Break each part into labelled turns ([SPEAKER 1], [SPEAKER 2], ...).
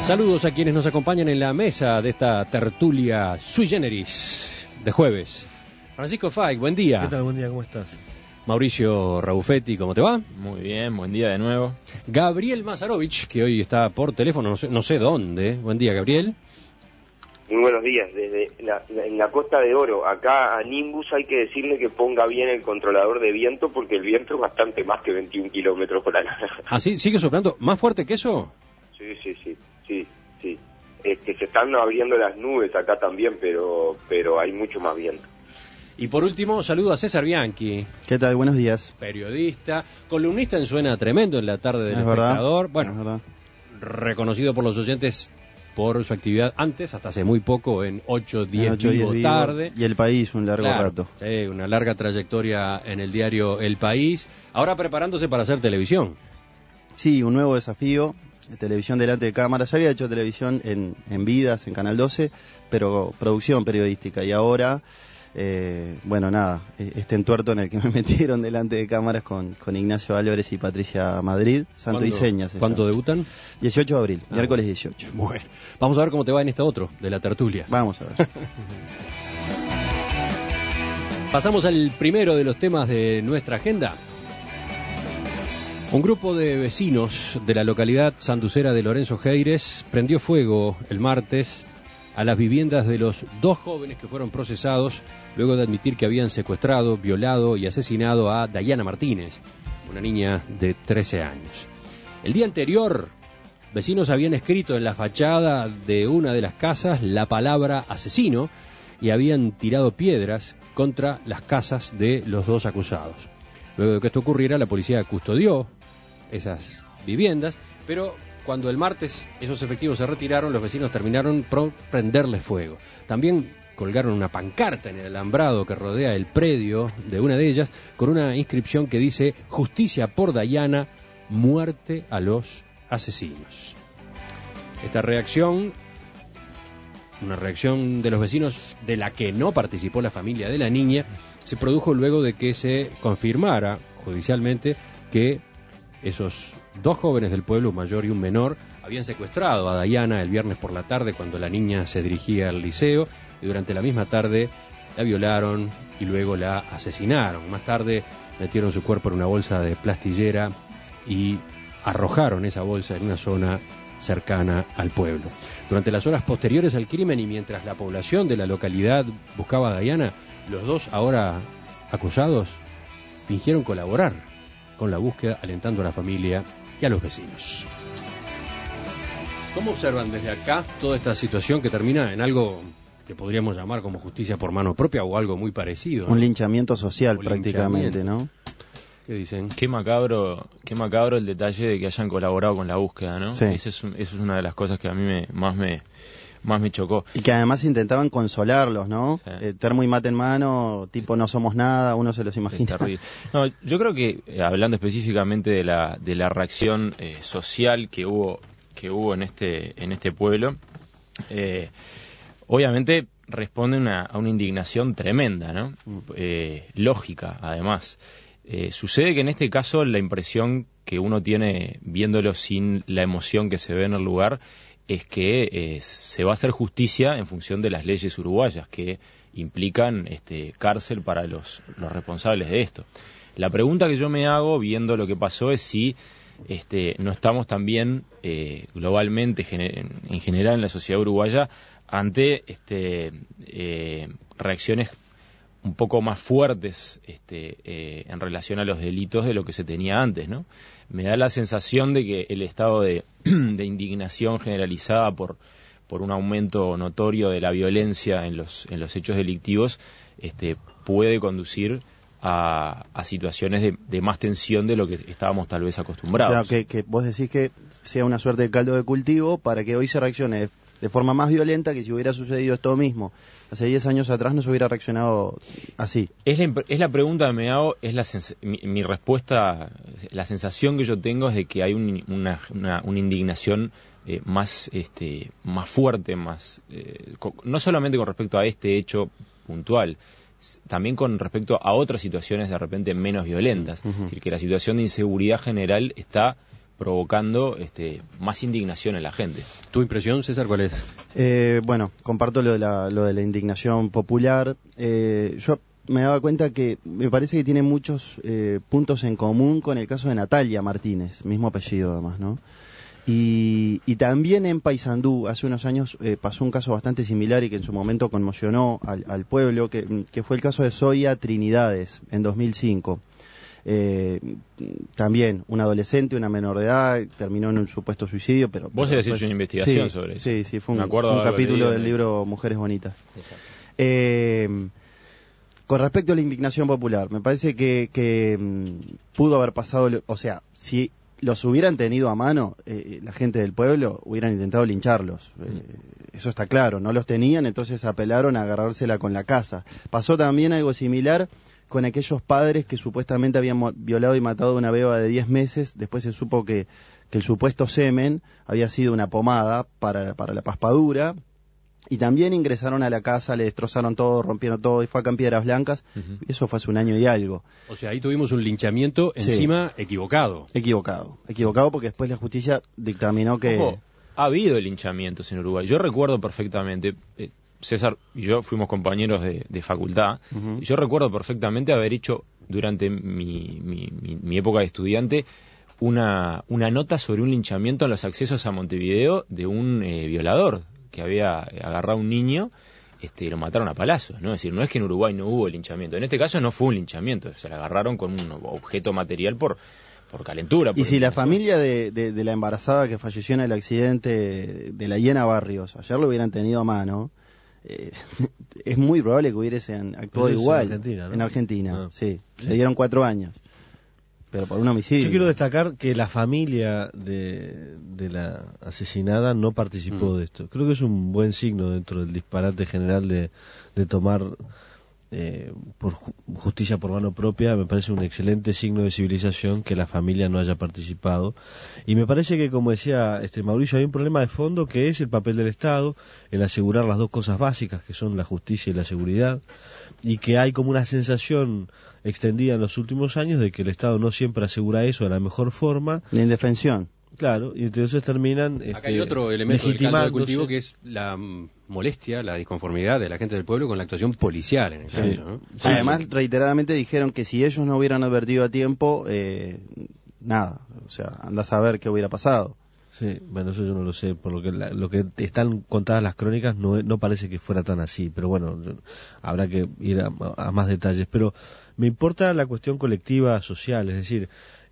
[SPEAKER 1] Saludos a quienes nos acompañan en la mesa de esta tertulia sui generis de jueves. Francisco Fay, buen día.
[SPEAKER 2] ¿Qué tal? Buen día, ¿cómo estás?
[SPEAKER 1] Mauricio Raufetti, ¿cómo te va?
[SPEAKER 3] Muy bien, buen día de nuevo.
[SPEAKER 1] Gabriel Mazarovich, que hoy está por teléfono, no sé dónde. Buen día, Gabriel.
[SPEAKER 4] Muy buenos días, desde en la Costa de Oro. Acá a Nimbus hay que decirle que ponga bien el controlador de viento porque el viento es bastante más que 21 kilómetros por hora.
[SPEAKER 1] ¿Ah, sí? ¿Sigue soplando? ¿Más fuerte que eso?
[SPEAKER 4] Sí. Se están abriendo las nubes acá también, pero hay mucho más viento.
[SPEAKER 1] Y por último, saludo a César Bianchi.
[SPEAKER 2] ¿Qué tal? Buenos días.
[SPEAKER 1] Periodista, columnista en Suena Tremendo en la tarde del Espectador. Bueno, reconocido por los oyentes por su actividad antes, hasta hace muy poco, en 8-10 Vivo Tarde.
[SPEAKER 2] Y El País, un largo rato.
[SPEAKER 1] Sí, una larga trayectoria en el diario El País. Ahora preparándose para hacer televisión.
[SPEAKER 2] Sí, un nuevo desafío. Televisión delante de cámara. Ya había hecho televisión en Vidas, en Canal 12, pero producción periodística. Y ahora, este entuerto en el que me metieron delante de cámaras con Ignacio Álvarez y Patricia Madrid, Santo y Señas.
[SPEAKER 1] ¿Cuándo debutan?
[SPEAKER 2] 18 de abril, miércoles 18.
[SPEAKER 1] Bueno, vamos a ver cómo te va en este otro, de la tertulia.
[SPEAKER 2] Vamos a ver.
[SPEAKER 1] Pasamos al primero de los temas de nuestra agenda. Un grupo de vecinos de la localidad sanducera de Lorenzo Geires prendió fuego el martes a las viviendas de los dos jóvenes que fueron procesados luego de admitir que habían secuestrado, violado y asesinado a Dayana Martínez, una niña de 13 años. El día anterior, vecinos habían escrito en la fachada de una de las casas la palabra asesino y habían tirado piedras contra las casas de los dos acusados. Luego de que esto ocurriera, la policía custodió esas viviendas, pero cuando el martes esos efectivos se retiraron, los vecinos terminaron por prenderles fuego. También colgaron una pancarta en el alambrado que rodea el predio de una de ellas, con una inscripción que dice: justicia por Dayana, muerte a los asesinos. Esta reacción, una reacción de los vecinos de la que no participó la familia de la niña, se produjo luego de que se confirmara judicialmente que esos dos jóvenes del pueblo, un mayor y un menor, habían secuestrado a Dayana el viernes por la tarde cuando la niña se dirigía al liceo, y durante la misma tarde la violaron y luego la asesinaron. Más tarde metieron su cuerpo en una bolsa de plastillera y arrojaron esa bolsa en una zona cercana al pueblo. Durante las horas posteriores al crimen y mientras la población de la localidad buscaba a Dayana, los dos ahora acusados fingieron colaborar con la búsqueda, alentando a la familia y a los vecinos. ¿Cómo observan desde acá toda esta situación que termina en algo que podríamos llamar como justicia por mano propia o algo muy parecido, ¿no?
[SPEAKER 2] Un linchamiento social prácticamente, ¿no?
[SPEAKER 1] ¿Qué dicen?
[SPEAKER 3] Qué macabro el detalle de que hayan colaborado con la búsqueda, ¿no?
[SPEAKER 2] Sí.
[SPEAKER 3] Eso es una de las cosas que a mí más me chocó.
[SPEAKER 2] Y que además intentaban consolarlos, ¿no?
[SPEAKER 3] Sí.
[SPEAKER 2] Termo y mate en mano, tipo no somos nada, uno se los imagina.
[SPEAKER 3] Es terrible. No, yo creo que, hablando específicamente de la reacción social que hubo en este pueblo, obviamente responde a una indignación tremenda, ¿no? Lógica, además. Sucede que en este caso la impresión que uno tiene viéndolo sin la emoción que se ve en el lugar es que se va a hacer justicia en función de las leyes uruguayas que implican cárcel para los responsables de esto. La pregunta que yo me hago viendo lo que pasó es si no estamos también globalmente en general en la sociedad uruguaya ante reacciones un poco más fuertes en relación a los delitos de lo que se tenía antes, ¿no? Me da la sensación de que el estado de indignación generalizada por un aumento notorio de la violencia en los hechos delictivos puede conducir a situaciones de más tensión de lo que estábamos tal vez acostumbrados.
[SPEAKER 2] O sea, que vos decís que sea una suerte de caldo de cultivo para que hoy se reaccione de forma más violenta que si hubiera sucedido esto mismo hace 10 años atrás no se hubiera reaccionado así.
[SPEAKER 3] Es la pregunta que me hago, mi respuesta, la sensación que yo tengo es de que hay una indignación más fuerte, no solamente con respecto a este hecho puntual, también con respecto a otras situaciones de repente menos violentas. Es decir, que la situación de inseguridad general está provocando más indignación en la gente.
[SPEAKER 1] ¿Tu impresión, César, cuál es?
[SPEAKER 2] Bueno, comparto lo de la indignación popular. Yo me daba cuenta que me parece que tiene muchos puntos en común con el caso de Natalia Martínez, mismo apellido además, ¿no? Y también en Paysandú, hace unos años pasó un caso bastante similar y que en su momento conmocionó al pueblo, que fue el caso de Zoya Trinidades, en 2005. También un adolescente, una menor de edad, terminó en un supuesto suicidio, pero...
[SPEAKER 3] Vos habías hecho una investigación sobre eso.
[SPEAKER 2] Sí, fue un capítulo del libro Mujeres Bonitas. Con respecto a la indignación popular, me parece que pudo haber pasado, o sea, si los hubieran tenido a mano, la gente del pueblo hubieran intentado lincharlos. Eso está claro, no los tenían, entonces apelaron a agarrársela con la casa. Pasó también algo similar con aquellos padres que supuestamente habían violado y matado a una beba de 10 meses. Después se supo que el supuesto semen había sido una pomada para la paspadura. Y también ingresaron a la casa, le destrozaron todo, rompieron todo y fue acá en Piedras Blancas. Y eso fue hace un año y algo.
[SPEAKER 1] O sea, ahí tuvimos un linchamiento encima equivocado.
[SPEAKER 2] Equivocado porque después la justicia dictaminó que...
[SPEAKER 3] Ojo, ha habido linchamientos en Uruguay. Yo recuerdo perfectamente, César y yo fuimos compañeros de facultad, y yo recuerdo perfectamente haber hecho durante mi época de estudiante una nota sobre un linchamiento en los accesos a Montevideo de un violador que había agarrado a un niño y lo mataron a palazos, ¿no? Es decir, no es que en Uruguay no hubo linchamiento. En este caso no fue un linchamiento, se le agarraron con un objeto material por calentura.
[SPEAKER 2] Y si la familia de la embarazada que falleció en el accidente de la Hiena Barrios ayer lo hubieran tenido a mano, es muy probable que hubiesen actuado igual
[SPEAKER 5] en Argentina, ¿no?
[SPEAKER 2] En Argentina, sí. Le dieron 4 años. Pero por un homicidio.
[SPEAKER 5] Yo quiero destacar que la familia de la asesinada no participó de esto. Creo que es un buen signo dentro del disparate general de tomar por justicia por mano propia. Me parece un excelente signo de civilización que la familia no haya participado. Y me parece que, como decía Mauricio, hay un problema de fondo que es el papel del Estado, el asegurar las dos cosas básicas que son la justicia y la seguridad, y que hay como una sensación extendida en los últimos años de que el Estado no siempre asegura eso de la mejor forma.
[SPEAKER 2] La indefensión.
[SPEAKER 5] Claro, y entonces terminan
[SPEAKER 1] acá hay otro elemento del caldo de cultivo que es la molestia, la disconformidad de la gente del pueblo con la actuación policial en el caso, ¿no?
[SPEAKER 2] Sí. Además, reiteradamente dijeron que si ellos no hubieran advertido a tiempo, nada, o sea, anda a saber qué hubiera pasado.
[SPEAKER 5] Sí, bueno, eso yo no lo sé, por lo que están contadas las crónicas no parece que fuera tan así, pero bueno, habrá que ir a más detalles. Pero me importa la cuestión colectiva social, es decir,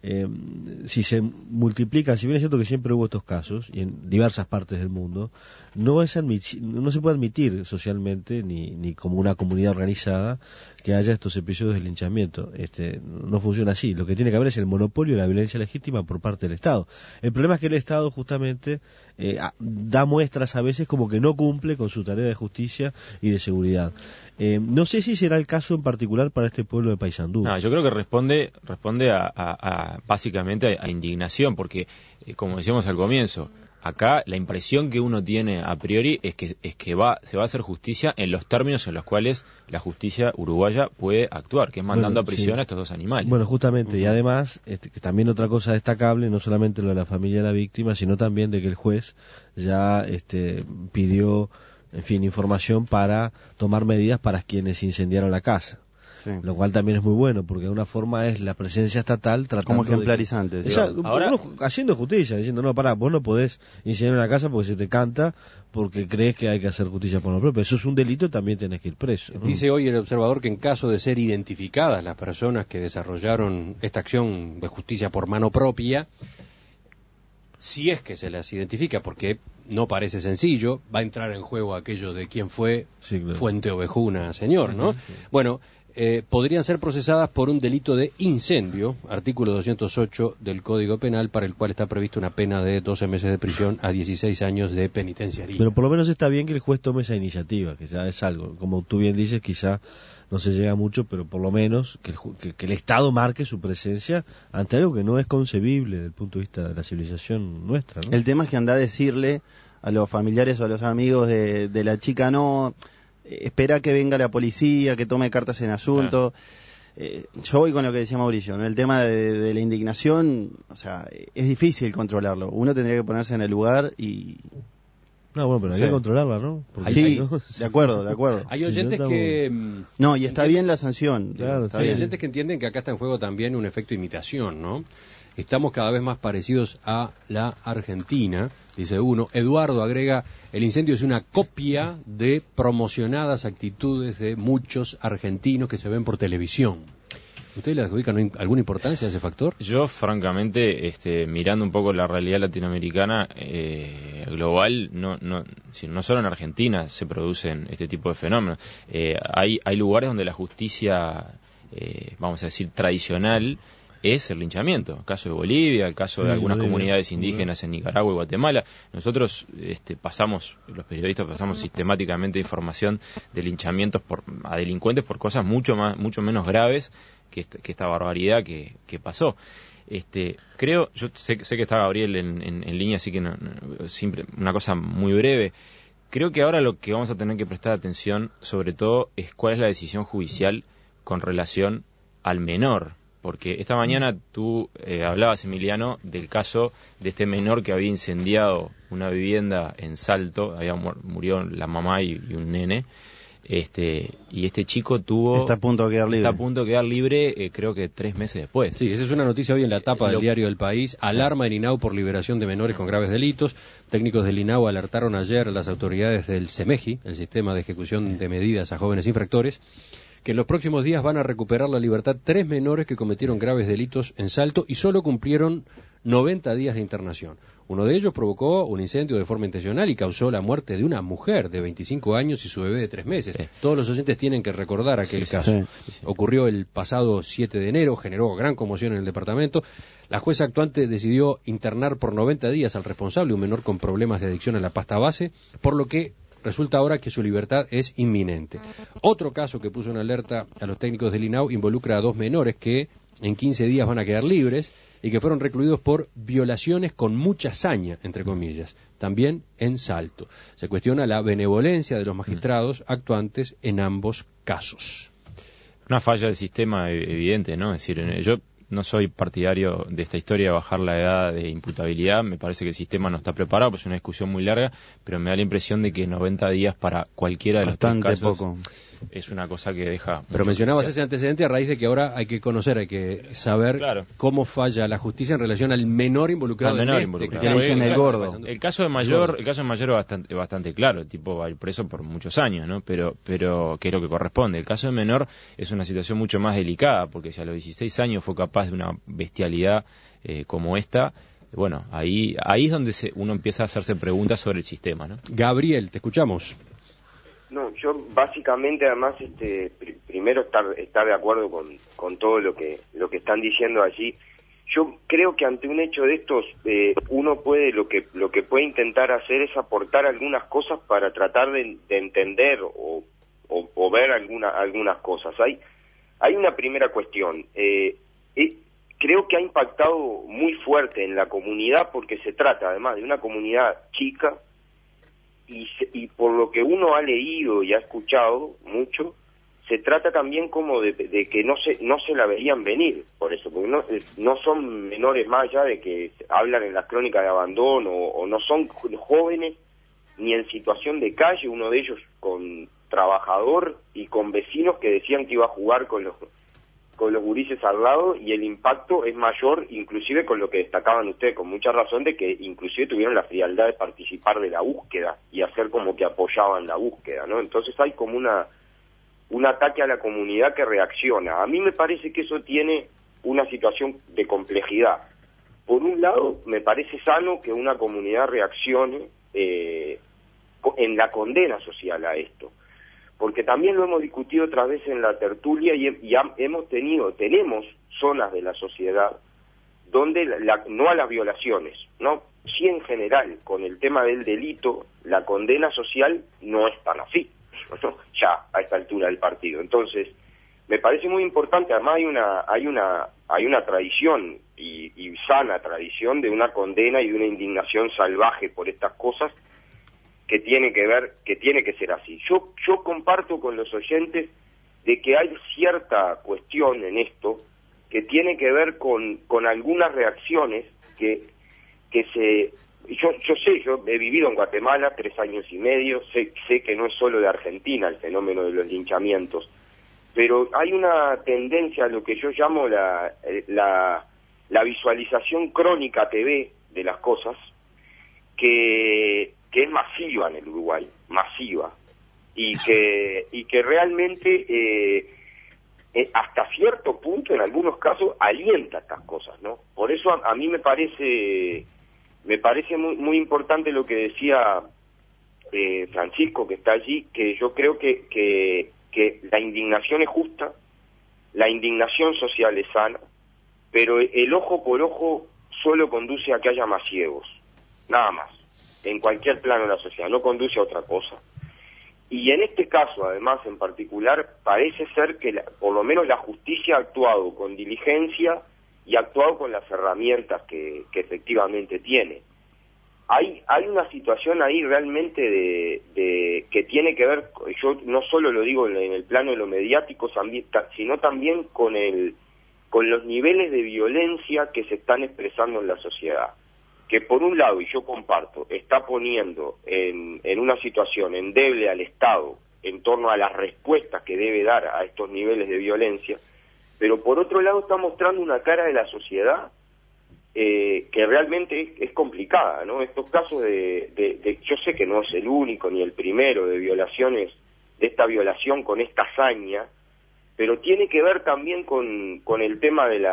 [SPEAKER 5] si se multiplican, si bien es cierto que siempre hubo estos casos y en diversas partes del mundo, no se puede admitir socialmente ni como una comunidad organizada que haya estos episodios de linchamiento. No funciona así. Lo que tiene que haber es el monopolio de la violencia legítima por parte del Estado. El problema es que el Estado justamente da muestras a veces como que no cumple con su tarea de justicia y de seguridad. No sé si será el caso en particular para este pueblo de Paysandú.
[SPEAKER 3] No, yo creo que responde a básicamente a indignación, porque como decíamos al comienzo, acá la impresión que uno tiene a priori es que se va a hacer justicia en los términos en los cuales la justicia uruguaya puede actuar, que es mandando a prisión a estos dos animales.
[SPEAKER 5] Bueno, justamente, y además, que también otra cosa destacable, no solamente lo de la familia de la víctima, sino también de que el juez ya pidió, en fin, información para tomar medidas para quienes incendiaron la casa. Sí. Lo cual también es muy bueno, porque de una forma es la presencia estatal tratando
[SPEAKER 2] como ejemplarizante.
[SPEAKER 5] Ahora, haciendo justicia, diciendo, no, pará, vos no podés incendiar una casa porque se te canta, porque crees que hay que hacer justicia por lo propio. Eso es un delito, también tenés que ir preso, ¿no?
[SPEAKER 1] Dice hoy el observador que en caso de ser identificadas las personas que desarrollaron esta acción de justicia por mano propia, si es que se las identifica, porque no parece sencillo, va a entrar en juego aquello de quién fue Fuente Ovejuna, señor, ¿no? Sí. Bueno, podrían ser procesadas por un delito de incendio, artículo 208 del Código Penal, para el cual está prevista una pena de 12 meses de prisión a 16 años de penitenciaría.
[SPEAKER 5] Pero por lo menos está bien que el juez tome esa iniciativa, que ya es algo. Como tú bien dices, quizá no se llega mucho, pero por lo menos que el Estado marque su presencia ante algo que no es concebible desde el punto de vista de la civilización nuestra, ¿no?
[SPEAKER 2] El tema es que anda a decirle a los familiares o a los amigos de la chica, no, espera que venga la policía, que tome cartas en asunto. yo voy con lo que decía Mauricio, ¿no? El tema de la indignación, o sea, es difícil controlarlo. Uno tendría que ponerse en el lugar y...
[SPEAKER 5] No, bueno, pero hay que controlarla, ¿no?
[SPEAKER 2] Porque sí, de acuerdo.
[SPEAKER 1] Hay oyentes que...
[SPEAKER 2] No, y está bien la sanción.
[SPEAKER 5] Claro,
[SPEAKER 1] hay oyentes que entienden que acá está en juego también un efecto imitación, ¿no? Estamos cada vez más parecidos a la Argentina, dice uno. Eduardo agrega, el incendio es una copia de promocionadas actitudes de muchos argentinos que se ven por televisión. ¿Ustedes le adjudican alguna importancia a ese factor?
[SPEAKER 3] Yo, francamente, mirando un poco la realidad latinoamericana, global, no solo en Argentina se producen este tipo de fenómenos. Hay lugares donde la justicia, vamos a decir, tradicional, es el linchamiento. El caso de Bolivia, el caso de algunas comunidades indígenas en Nicaragua y Guatemala. Nosotros los periodistas pasamos sistemáticamente información de linchamientos a delincuentes por cosas mucho menos graves que esta barbaridad que pasó. Creo, yo sé que está Gabriel en línea, así que siempre una cosa muy breve. Creo que ahora lo que vamos a tener que prestar atención, sobre todo, es cuál es la decisión judicial con relación al menor. Porque esta mañana tú hablabas, Emiliano, del caso de este menor que había incendiado una vivienda en Salto, murió la mamá y un nene, y este chico
[SPEAKER 2] está a punto de
[SPEAKER 3] quedar libre, creo que 3 meses después.
[SPEAKER 1] Sí, esa es una noticia hoy en la tapa del diario El País. Alarma en INAU por liberación de menores con graves delitos. Técnicos del INAU alertaron ayer a las autoridades del SEMEGI, el Sistema de Ejecución de Medidas a Jóvenes Infractores, que en los próximos días van a recuperar la libertad 3 menores que cometieron graves delitos en Salto y solo cumplieron 90 días de internación. Uno de ellos provocó un incendio de forma intencional y causó la muerte de una mujer de 25 años y su bebé de 3 meses. Sí. Todos los oyentes tienen que recordar aquel caso. Sí. Ocurrió el pasado 7 de enero, generó gran conmoción en el departamento. La jueza actuante decidió internar por 90 días al responsable, un menor con problemas de adicción a la pasta base, por lo que resulta ahora que su libertad es inminente. Otro caso que puso en alerta a los técnicos del INAU involucra a 2 menores que en 15 días van a quedar libres y que fueron recluidos por violaciones con mucha saña, entre comillas, también en Salto. Se cuestiona la benevolencia de los magistrados actuantes en ambos casos.
[SPEAKER 3] Una falla del sistema evidente, ¿no? Es decir, yo no soy partidario de esta historia de bajar la edad de imputabilidad, me parece que el sistema no está preparado, pues es una discusión muy larga, pero me da la impresión de que 90 días para cualquiera de los 3 casos
[SPEAKER 2] poco.
[SPEAKER 3] Es una cosa que deja...
[SPEAKER 1] Pero mencionabas ese antecedente a raíz de que ahora hay que conocer, hay que saber cómo falla la justicia en relación al menor involucrado.
[SPEAKER 2] El gordo.
[SPEAKER 3] El caso de Mayor es bastante claro, el tipo va a ir preso por muchos años, ¿no? Pero que es lo que corresponde. El caso de menor es una situación mucho más delicada, porque si a los 16 años fue capaz de una bestialidad como esta, bueno, ahí es donde uno empieza a hacerse preguntas sobre el sistema, ¿no?
[SPEAKER 1] Gabriel, te escuchamos.
[SPEAKER 4] No, yo básicamente además primero estar de acuerdo con todo lo que están diciendo allí. Yo creo que ante un hecho de estos uno puede lo que puede intentar hacer es aportar algunas cosas para tratar de entender o ver algunas cosas. Hay una primera cuestión. Creo que ha impactado muy fuerte en la comunidad porque se trata además de una comunidad chica. Y por lo que uno ha leído y ha escuchado mucho, se trata también como de que no se la veían venir, por eso, porque no son menores más allá de que hablan en las crónicas de abandono, o no son jóvenes ni en situación de calle, uno de ellos con trabajador y con vecinos que decían que iba a jugar con los gurises al lado, y el impacto es mayor, inclusive con lo que destacaban ustedes con mucha razón, de que inclusive tuvieron la frialdad de participar de la búsqueda y hacer como que apoyaban la búsqueda, ¿no? Entonces hay como un ataque a la comunidad que reacciona. A mí me parece que eso tiene una situación de complejidad. Por un lado, me parece sano que una comunidad reaccione en la condena social a esto, porque también lo hemos discutido otras veces en la tertulia y tenemos zonas de la sociedad donde no a las violaciones, ¿no? Sí, en general, con el tema del delito, la condena social no es tan así, ¿no? Ya a esta altura del partido. Entonces, me parece muy importante, además hay una tradición y sana tradición de una condena y de una indignación salvaje por estas cosas que tiene que ser así. Yo comparto con los oyentes de que hay cierta cuestión en esto que tiene que ver con algunas reacciones que se... Yo sé, yo he vivido en Guatemala 3 años y medio, sé que no es solo de Argentina el fenómeno de los linchamientos, pero hay una tendencia a lo que yo llamo la visualización crónica TV de las cosas, que es masiva en el Uruguay, masiva, y que realmente hasta cierto punto, en algunos casos, alienta estas cosas, ¿no? Por eso a mí me parece muy, muy importante lo que decía Francisco, que está allí, que yo creo que la indignación es justa, la indignación social es sana, pero el ojo por ojo solo conduce a que haya más ciegos, nada más, en cualquier plano de la sociedad, no conduce a otra cosa. Y en este caso, además, en particular, parece ser que por lo menos la justicia ha actuado con diligencia y ha actuado con las herramientas que efectivamente tiene. Hay una situación ahí realmente que tiene que ver, yo no solo lo digo en el plano de lo mediático, sino también con los niveles de violencia que se están expresando en la sociedad. Que por un lado, y yo comparto, está poniendo en una situación endeble al Estado en torno a las respuestas que debe dar a estos niveles de violencia, pero por otro lado está mostrando una cara de la sociedad que realmente es complicada, ¿no? Estos casos yo sé que no es el único ni el primero de violaciones, de esta violación con esta hazaña, pero tiene que ver también con el tema de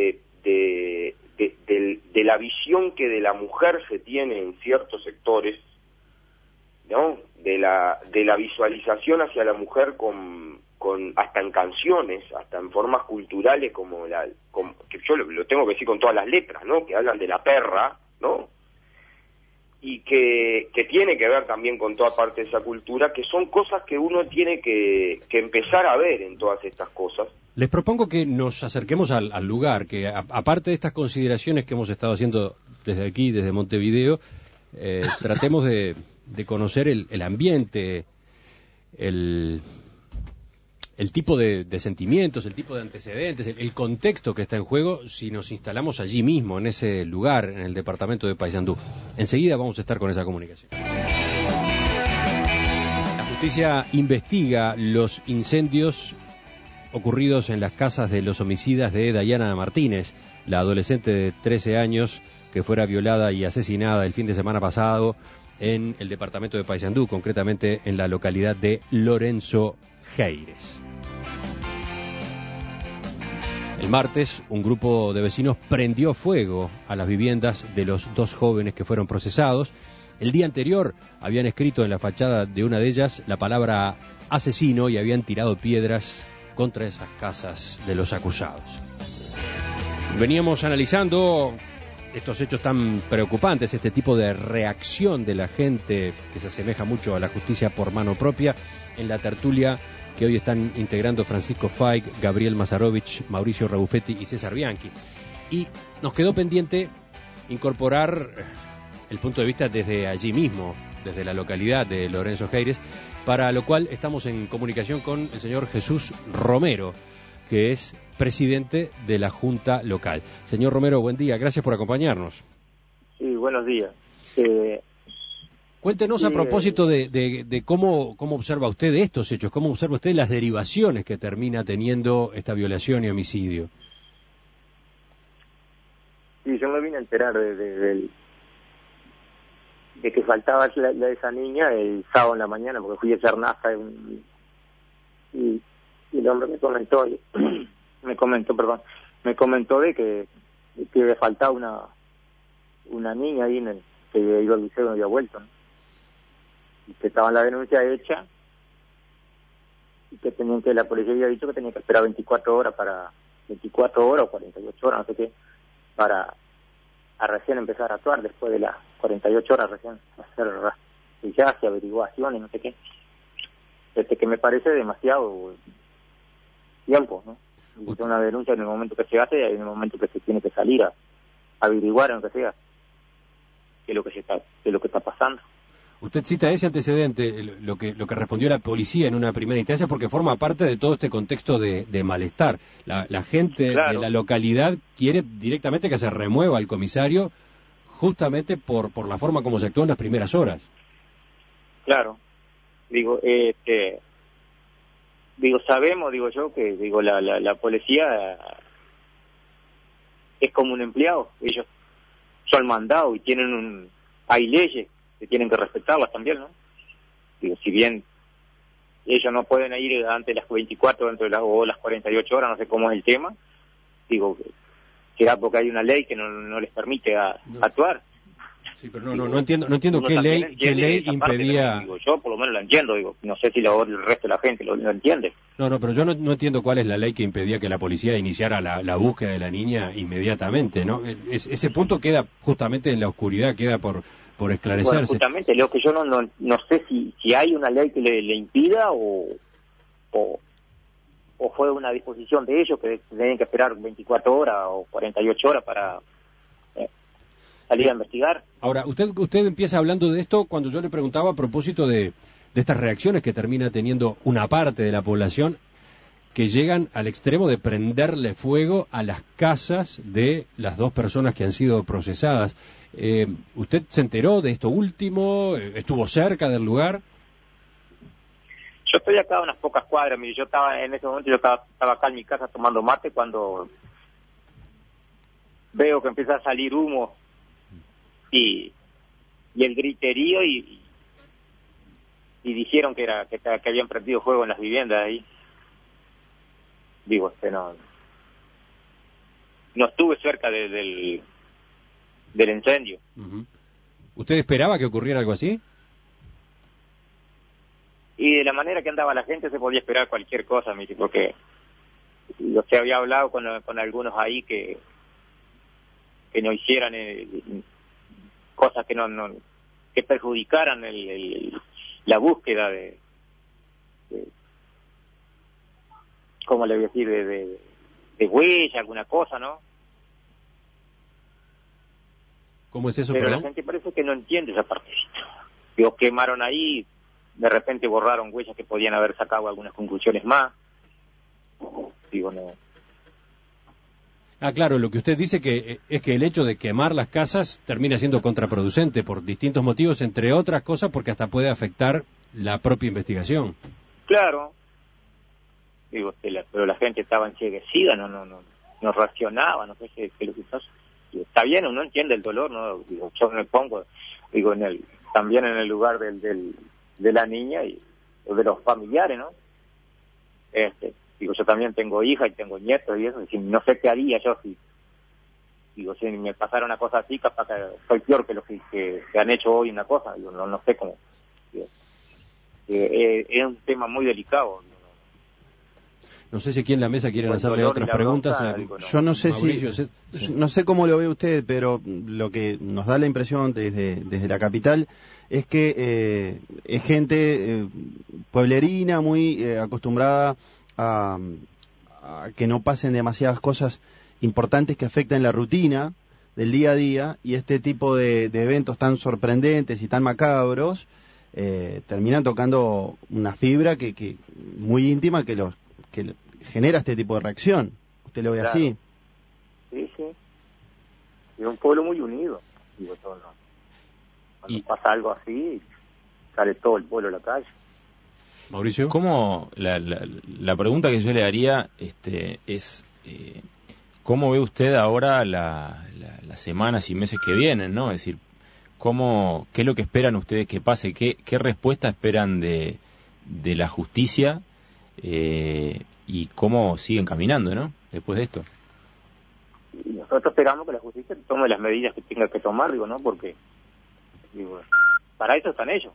[SPEAKER 4] la visión que de la mujer se tiene en ciertos sectores, ¿no? De la visualización hacia la mujer con hasta en canciones, hasta en formas culturales que yo lo tengo que decir con todas las letras, ¿no? Que hablan de la perra, ¿no? Y que tiene que ver también con toda parte de esa cultura, que son cosas que uno tiene que empezar a ver en todas estas cosas.
[SPEAKER 1] Les propongo que nos acerquemos al lugar, que aparte de estas consideraciones que hemos estado haciendo desde aquí, desde Montevideo, tratemos de conocer el ambiente, el tipo de sentimientos, el tipo de antecedentes, el contexto que está en juego si nos instalamos allí mismo, en ese lugar, en el departamento de Paysandú. Enseguida vamos a estar con esa comunicación. La justicia investiga los incendios ocurridos en las casas de los homicidas de Dayana Martínez, la adolescente de 13 años que fuera violada y asesinada el fin de semana pasado en el departamento de Paysandú, concretamente en la localidad de Lorenzo Geires. El martes, un grupo de vecinos prendió fuego a las viviendas de los 2 jóvenes que fueron procesados. El día anterior habían escrito en la fachada de una de ellas la palabra asesino y habían tirado piedras contra esas casas de los acusados. Veníamos analizando estos hechos tan preocupantes, este tipo de reacción de la gente que se asemeja mucho a la justicia por mano propia, en la tertulia que hoy están integrando Francisco Faig, Gabriel Mazarovich, Mauricio Rabuffetti y César Bianchi. Y nos quedó pendiente incorporar el punto de vista desde allí mismo, desde la localidad de Lorenzo Geires, para lo cual estamos en comunicación con el señor Jesús Romero, que es presidente de la Junta Local. Señor Romero, buen día, gracias por acompañarnos.
[SPEAKER 6] Sí, buenos días.
[SPEAKER 1] Cuéntenos a propósito de cómo observa usted estos hechos, cómo observa usted las derivaciones que termina teniendo esta violación y homicidio.
[SPEAKER 6] Sí, yo me vine a enterar de que faltaba la de esa niña el sábado en la mañana, porque fui a hacer nafta y el hombre me comentó de que le faltaba una niña ahí que iba al liceo y no había vuelto, ¿no? Y que estaba la denuncia hecha y que la policía había dicho que tenía que esperar 24 horas o 48 horas, no sé qué, para recién empezar a actuar, después de las 48 horas recién hacer fichaje, averiguaciones, no sé qué, que me parece demasiado tiempo, ¿no? Y es una denuncia en el momento que se hace y en el momento que se tiene que salir a averiguar, aunque sea, qué es lo que está pasando.
[SPEAKER 1] Usted cita ese antecedente, lo que respondió la policía en una primera instancia, porque forma parte de todo este contexto de malestar. La gente
[SPEAKER 6] Claro.
[SPEAKER 1] de la localidad quiere directamente que se remueva al comisario, justamente por la forma como se actuó en las primeras horas.
[SPEAKER 6] Claro. Sabemos, que la policía es como un empleado. Ellos son mandados y hay leyes que tienen que respetarlas también, ¿no? Si bien ellos no pueden ir antes de las 24 o las 48 horas, no sé cómo es el tema, será porque hay una ley que no les permite actuar.
[SPEAKER 1] Sí, pero no entiendo qué ley impedía.
[SPEAKER 6] Yo por lo menos la entiendo, no sé si el resto de la gente lo entiende.
[SPEAKER 1] No, pero yo no entiendo cuál es la ley que impedía que la policía iniciara la búsqueda de la niña inmediatamente, ¿no? Ese punto queda justamente en la oscuridad, queda por esclarecerse.
[SPEAKER 6] Bueno, justamente, lo que yo no sé si hay una ley que le impida o fue una disposición de ellos que tienen que esperar 24 horas o 48 horas para salir a investigar.
[SPEAKER 1] Ahora, usted empieza hablando de esto cuando yo le preguntaba a propósito de estas reacciones que termina teniendo una parte de la población que llegan al extremo de prenderle fuego a las casas de las dos personas que han sido procesadas. ¿Usted se enteró de esto último? ¿Estuvo cerca del lugar?
[SPEAKER 6] Yo estoy acá a unas pocas cuadras. Mire, en ese momento estaba acá en mi casa tomando mate cuando veo que empieza a salir humo y el griterío y dijeron que habían prendido fuego en las viviendas ahí. No estuve cerca del incendio.
[SPEAKER 1] Uh-huh. ¿Usted esperaba que ocurriera algo así?
[SPEAKER 6] Y de la manera que andaba la gente se podía esperar cualquier cosa, mire, porque se había hablado con algunos ahí que no hicieran cosas que perjudicaran la búsqueda de ¿cómo le voy a decir? De huella, alguna cosa, ¿no?
[SPEAKER 1] ¿Cómo es eso?
[SPEAKER 6] Pero
[SPEAKER 1] perdón?
[SPEAKER 6] La gente parece que no entiende esa partecita. Quemaron ahí, de repente borraron huellas que podían haber sacado algunas conclusiones más. No.
[SPEAKER 1] Ah, claro, lo que usted dice es que el hecho de quemar las casas termina siendo contraproducente por distintos motivos, entre otras cosas porque hasta puede afectar la propia investigación.
[SPEAKER 6] Claro. Pero la gente estaba enseguecida, no reaccionaba, no sé qué es lo que pasa. Está bien, uno entiende el dolor, ¿no? Yo me pongo, también en el lugar de la niña y de los familiares, ¿no? Yo también tengo hija y tengo nietos y eso, no sé qué haría yo si me pasara una cosa así, capaz que soy peor que los que han hecho hoy una cosa, no sé cómo. Es un tema muy delicado.
[SPEAKER 1] No sé si aquí en la mesa quieren hacerle otras preguntas.
[SPEAKER 2] Yo no sé
[SPEAKER 1] Mauricio,
[SPEAKER 2] no sé cómo lo ve usted, pero lo que nos da la impresión desde la capital es que es gente pueblerina, muy acostumbrada a que no pasen demasiadas cosas importantes que afecten la rutina del día a día, y este tipo de eventos tan sorprendentes y tan macabros terminan tocando una fibra que muy íntima que genera este tipo de reacción. ¿Usted lo ve
[SPEAKER 6] Claro.
[SPEAKER 2] así?
[SPEAKER 6] Sí. Es un pueblo muy unido. Cuando pasa algo así, sale todo el pueblo a la calle.
[SPEAKER 1] Mauricio.
[SPEAKER 3] ¿Cómo la pregunta que yo le haría es cómo ve usted ahora las semanas y meses que vienen, ¿no? Es decir, ¿qué es lo que esperan ustedes que pase? ¿Qué respuesta esperan de la justicia? Y cómo siguen caminando, ¿no? Después de esto.
[SPEAKER 6] Y nosotros esperamos que la justicia tome las medidas que tenga que tomar, ¿no? Porque, para eso están ellos.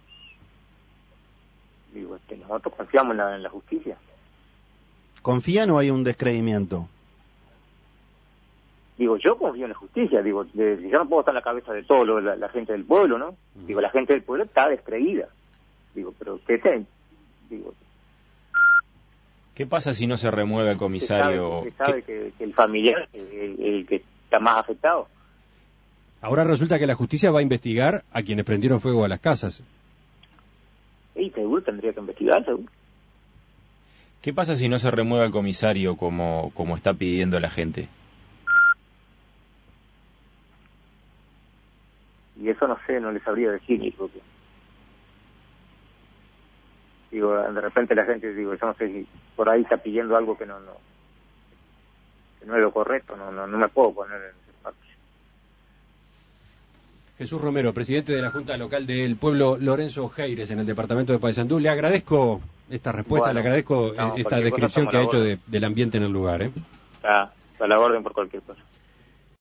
[SPEAKER 6] Nosotros confiamos en la justicia.
[SPEAKER 2] ¿Confían o hay un descreimiento?
[SPEAKER 6] Yo confío en la justicia. Yo no puedo estar en la cabeza de todo la gente del pueblo, ¿no? La gente del pueblo está descreída. Pero ¿qué ten?
[SPEAKER 3] ¿Qué pasa si no se remueve el comisario?
[SPEAKER 6] Se sabe que el familiar es el que está más afectado.
[SPEAKER 1] Ahora resulta que la justicia va a investigar a quienes prendieron fuego a las casas.
[SPEAKER 6] Y seguro tendría que investigar, seguro.
[SPEAKER 3] ¿Qué pasa si no se remueve al comisario como está pidiendo la gente?
[SPEAKER 6] Y eso no sé, no les sabría decir, porque digo, de repente la gente, digo, yo no sé si por ahí está pidiendo algo que no es lo correcto, no me puedo poner en ese parte.
[SPEAKER 1] Jesús Romero, presidente de la Junta Local del Pueblo Lorenzo Heires, en el departamento de Paysandú. Le agradezco esta respuesta,
[SPEAKER 6] Bueno,
[SPEAKER 1] le agradezco esta descripción que ha hecho del ambiente en el lugar.
[SPEAKER 6] Está a la orden por cualquier cosa.